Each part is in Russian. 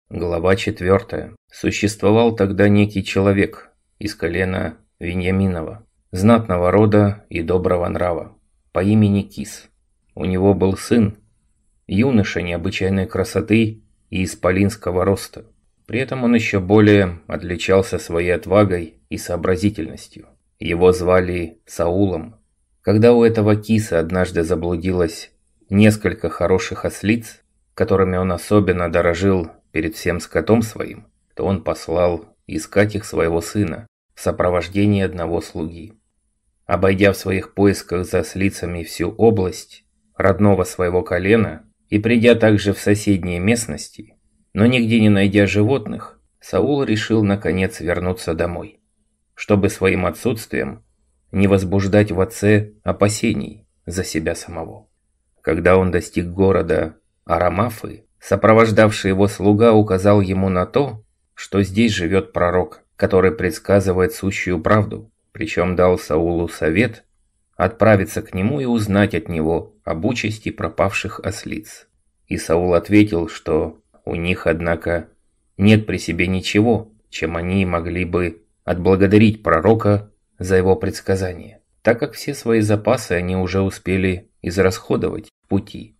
Глава 4. Существовал тогда некий человек из колена Веньяминова, знатного рода и доброго нрава, по имени Кис. У него был сын, юноша необычайной красоты и исполинского роста. При этом он еще более отличался своей отвагой и сообразительностью. Его звали Саулом. Когда у этого Киса однажды заблудилось несколько хороших ослиц, которыми он особенно дорожил перед всем скотом своим, то он послал искать их своего сына в сопровождении одного слуги. Обойдя в своих поисках за ослицами всю область родного своего колена и придя также в соседние местности, но нигде не найдя животных, Саул решил наконец вернуться домой, чтобы своим отсутствием не возбуждать в отце опасений за себя самого. Когда он достиг города Арамафы, сопровождавший его слуга указал ему на то, что здесь живет пророк, который предсказывает сущую правду, причем дал Саулу совет отправиться к нему и узнать от него об участи пропавших ослиц. И Саул ответил, что у них, однако, нет при себе ничего, чем они могли бы отблагодарить пророка за его предсказание, так как все свои запасы они уже успели израсходовать в пути.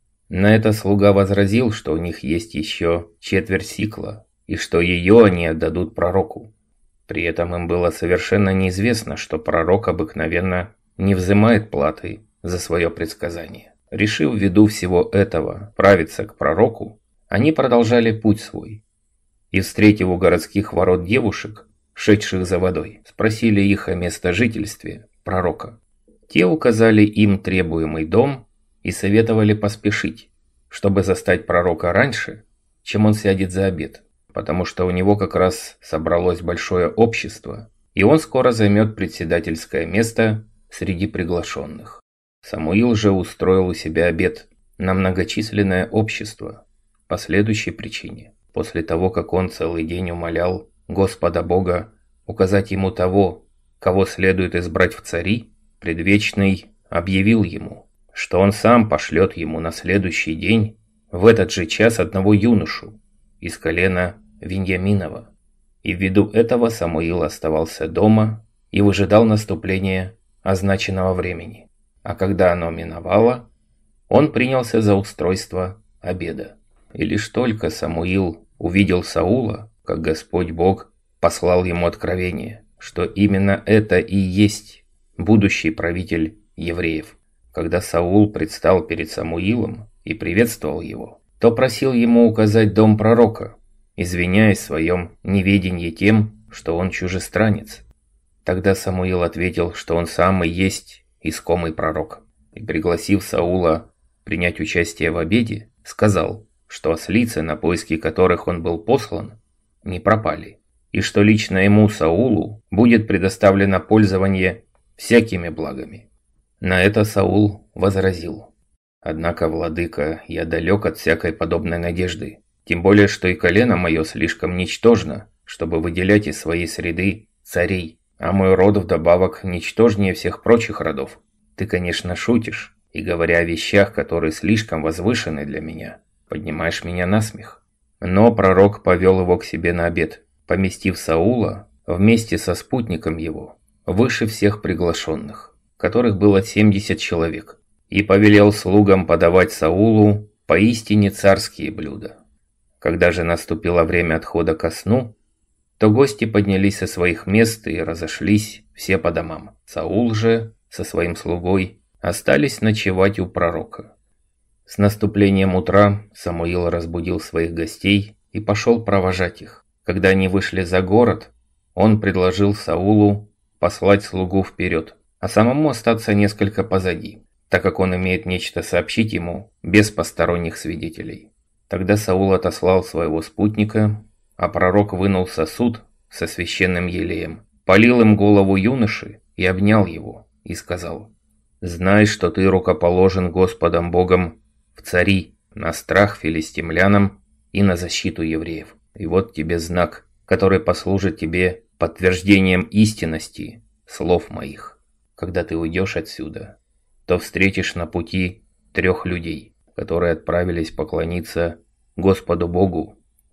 На это слуга возразил, что у них есть еще четверть сикла, и что ее они отдадут пророку. При этом им было совершенно неизвестно, что пророк обыкновенно не взимает платы за свое предсказание. Решив ввиду всего этого правиться к пророку, они продолжали путь свой. И, встретив у городских ворот девушек, шедших за водой, спросили их о местожительстве пророка. Те указали им требуемый дом и советовали поспешить, чтобы застать пророка раньше, чем он сядет за обед, потому что у него как раз собралось большое общество, и он скоро займет председательское место среди приглашенных. Самуил же устроил у себя обед на многочисленное общество по следующей причине. После того, как он целый день умолял Господа Бога указать ему того, кого следует избрать в цари, Предвечный объявил ему, что он сам пошлет ему на следующий день в этот же час одного юношу из колена Веньяминова. И ввиду этого Самуил оставался дома и выжидал наступления означенного времени. А когда оно миновало, он принялся за устройство обеда. И лишь только Самуил увидел Саула, как Господь Бог послал ему откровение, что именно это и есть будущий правитель евреев. Когда Саул предстал перед Самуилом и приветствовал его, то просил ему указать дом пророка, извиняясь в своем неведении тем, что он чужестранец. Тогда Самуил ответил, что он сам и есть искомый пророк, и, пригласив Саула принять участие в обеде, сказал, что ослицы, на поиски которых он был послан, не пропали, и что лично ему, Саулу, будет предоставлено пользование всякими благами. На это Саул возразил: «Однако, владыка, я далек от всякой подобной надежды, тем более, что и колено мое слишком ничтожно, чтобы выделять из своей среды царей, а мой род вдобавок ничтожнее всех прочих родов. Ты, конечно, шутишь, и, говоря о вещах, которые слишком возвышены для меня, поднимаешь меня на смех». Но пророк повел его к себе на обед, поместив Саула вместе со спутником его выше всех приглашенных, которых было 70 человек, и повелел слугам подавать Саулу поистине царские блюда. Когда же наступило время отхода ко сну, то гости поднялись со своих мест и разошлись все по домам. Саул же со своим слугой остались ночевать у пророка. С наступлением утра Самуил разбудил своих гостей и пошел провожать их. Когда они вышли за город, он предложил Саулу послать слугу вперед, а самому остаться несколько позади, так как он имеет нечто сообщить ему без посторонних свидетелей. Тогда Саул отослал своего спутника, а пророк вынул сосуд со священным елеем, полил им голову юноши и обнял его, и сказал: «Знай, что ты рукоположен Господом Богом в цари на страх филистимлянам и на защиту евреев. И вот тебе знак, который послужит тебе подтверждением истинности слов моих. Когда ты уйдешь отсюда, то встретишь на пути 3 людей, которые отправились поклониться Господу Богу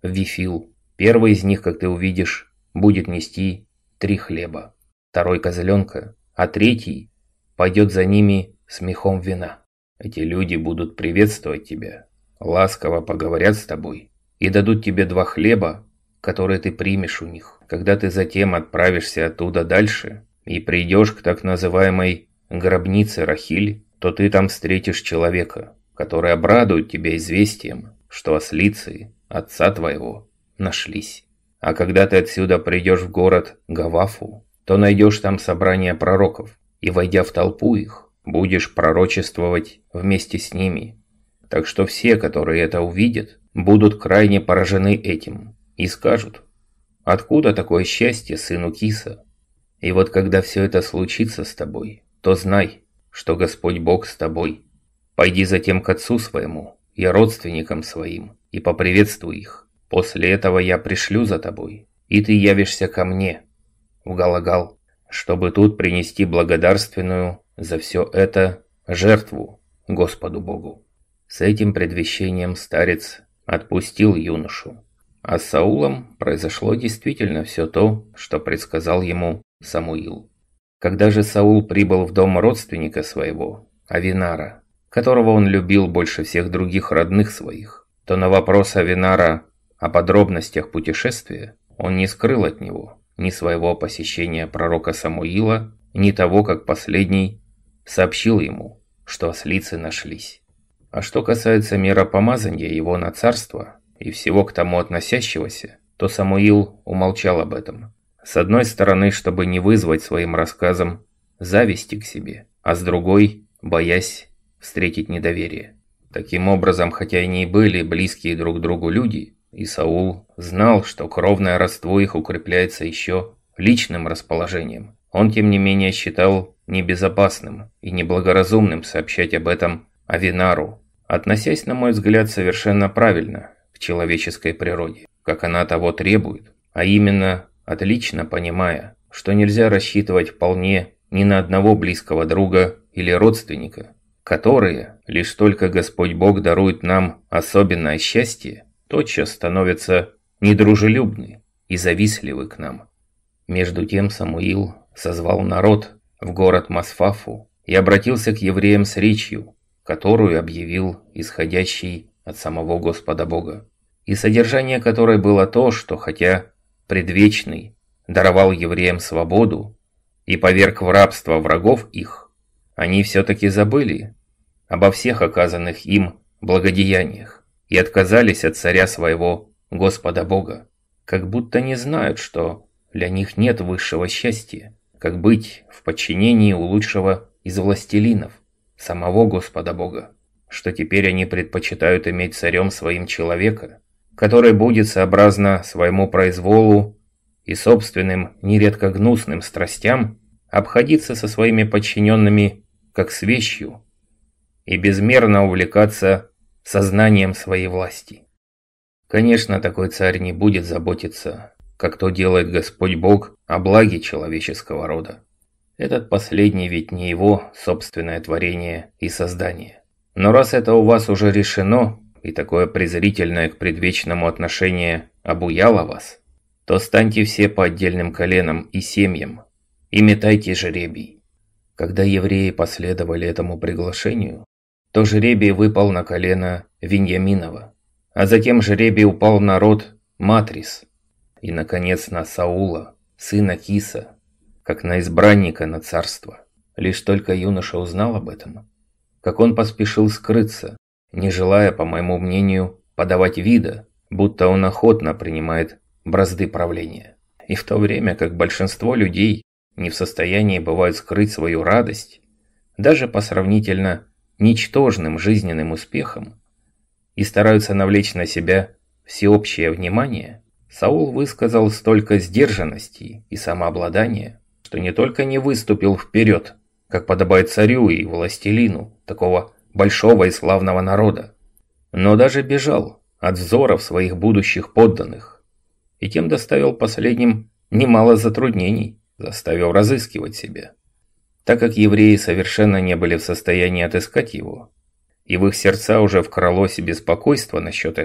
в Вифил. Первый из них, как ты увидишь, будет нести 3 хлеба, второй козленка, а третий пойдет за ними с мехом вина. Эти люди будут приветствовать тебя, ласково поговорят с тобой и дадут тебе 2 хлеба, которые ты примешь у них. Когда ты затем отправишься оттуда дальше и придешь к так называемой гробнице Рахиль, то ты там встретишь человека, который обрадует тебя известием, что ослицы отца твоего нашлись. А когда ты отсюда придешь в город Гавафу, то найдешь там собрание пророков, и, войдя в толпу их, будешь пророчествовать вместе с ними. Так что все, которые это увидят, будут крайне поражены этим и скажут: «Откуда такое счастье сыну Киса?» И вот когда все это случится с тобой, то знай, что Господь Бог с тобой. Пойди затем к отцу своему и родственникам своим и поприветствуй их. После этого я пришлю за тобой, и ты явишься ко мне в Галагал, чтобы тут принести благодарственную за все это жертву Господу Богу». С этим предвещением старец отпустил юношу. А с Саулом произошло действительно все то, что предсказал ему Самуил. Когда же Саул прибыл в дом родственника своего, Авинара, которого он любил больше всех других родных своих, то на вопрос Авинара о подробностях путешествия он не скрыл от него ни своего посещения пророка Самуила, ни того, как последний сообщил ему, что ослицы нашлись. А что касается миропомазания его на царство и всего к тому относящегося, то Самуил умолчал об этом. С одной стороны, чтобы не вызвать своим рассказом зависти к себе, а с другой, боясь встретить недоверие. Таким образом, хотя и не были близкие друг другу люди, и Саул знал, что кровное родство их укрепляется еще личным расположением, он тем не менее считал небезопасным и неблагоразумным сообщать об этом Авинару, относясь, на мой взгляд, совершенно правильно к человеческой природе, как она того требует, а именно отлично понимая, что нельзя рассчитывать вполне ни на одного близкого друга или родственника, которые, лишь только Господь Бог дарует нам особенное счастье, тотчас становятся недружелюбны и завистливы к нам. Между тем Самуил созвал народ в город Масфафу и обратился к евреям с речью, которую объявил исходящий от самого Господа Бога, и содержание которой было то, что хотя Предвечный даровал евреям свободу и поверг в рабство врагов их, они все-таки забыли обо всех оказанных им благодеяниях и отказались от царя своего Господа Бога, как будто не знают, что для них нет высшего счастья, как быть в подчинении у лучшего из властелинов, самого Господа Бога, что теперь они предпочитают иметь царем своим человека, который будет сообразно своему произволу и собственным нередко гнусным страстям обходиться со своими подчиненными как с вещью и безмерно увлекаться сознанием своей власти. Конечно, такой царь не будет заботиться, как то делает Господь Бог, о благе человеческого рода. Этот последний ведь не его собственное творение и создание. Но раз это у вас уже решено, и такое презрительное к предвечному отношение обуяло вас, то станьте все по отдельным коленам и семьям и метайте жребий. Когда евреи последовали этому приглашению, то жребий выпал на колено Виньяминова, а затем жребий упал на род Матрис и, наконец, на Саула, сына Киса, как на избранника на царство. Лишь только юноша узнал об этом, как он поспешил скрыться, не желая, по моему мнению, подавать вида, будто он охотно принимает бразды правления. И в то время как большинство людей не в состоянии бывают скрыть свою радость, даже по сравнительно ничтожным жизненным успехам, и стараются навлечь на себя всеобщее внимание, Саул высказал столько сдержанности и самообладания, что не только не выступил вперед, как подобает царю и властелину такого большого и славного народа, но даже бежал от взоров своих будущих подданных, и тем доставил последним немало затруднений, заставив разыскивать себя. Так как евреи совершенно не были в состоянии отыскать его, и в их сердца уже вкралось беспокойство насчет этого,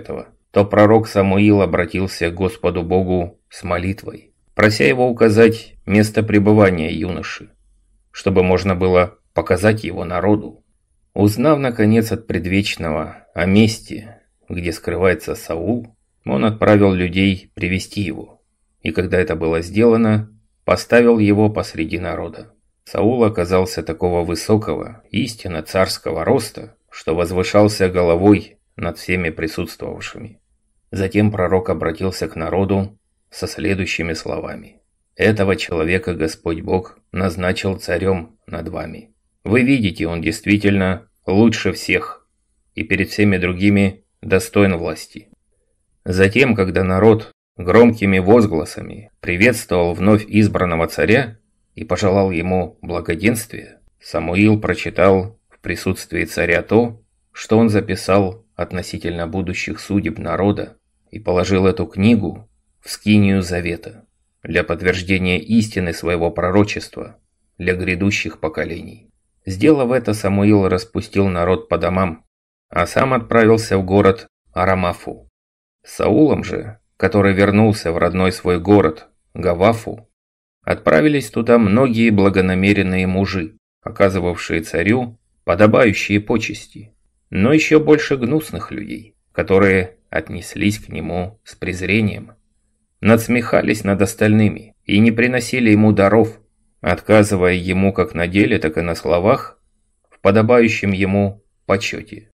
то пророк Самуил обратился к Господу Богу с молитвой, прося его указать место пребывания юноши, чтобы можно было показать его народу. Узнав, наконец, от предвечного о месте, где скрывается Саул, он отправил людей привести его, и когда это было сделано, поставил его посреди народа. Саул оказался такого высокого, истинно царского роста, что возвышался головой над всеми присутствовавшими. Затем пророк обратился к народу со следующими словами. «Этого человека Господь Бог назначил царем над вами. Вы видите, он действительно лучше всех и перед всеми другими достоин власти». Затем, когда народ громкими возгласами приветствовал вновь избранного царя и пожелал ему благоденствия, Самуил прочитал в присутствии царя то, что он записал относительно будущих судеб народа, и положил эту книгу в скинию завета для подтверждения истины своего пророчества для грядущих поколений. Сделав это, Самуил распустил народ по домам, а сам отправился в город Арамафу. С Саулом же, который вернулся в родной свой город Гавафу, отправились туда многие благонамеренные мужи, оказывавшие царю подобающие почести, но еще больше гнусных людей, которые отнеслись к нему с презрением, надсмехались над остальными и не приносили ему даров, отказывая ему как на деле, так и на словах в подобающем ему почете.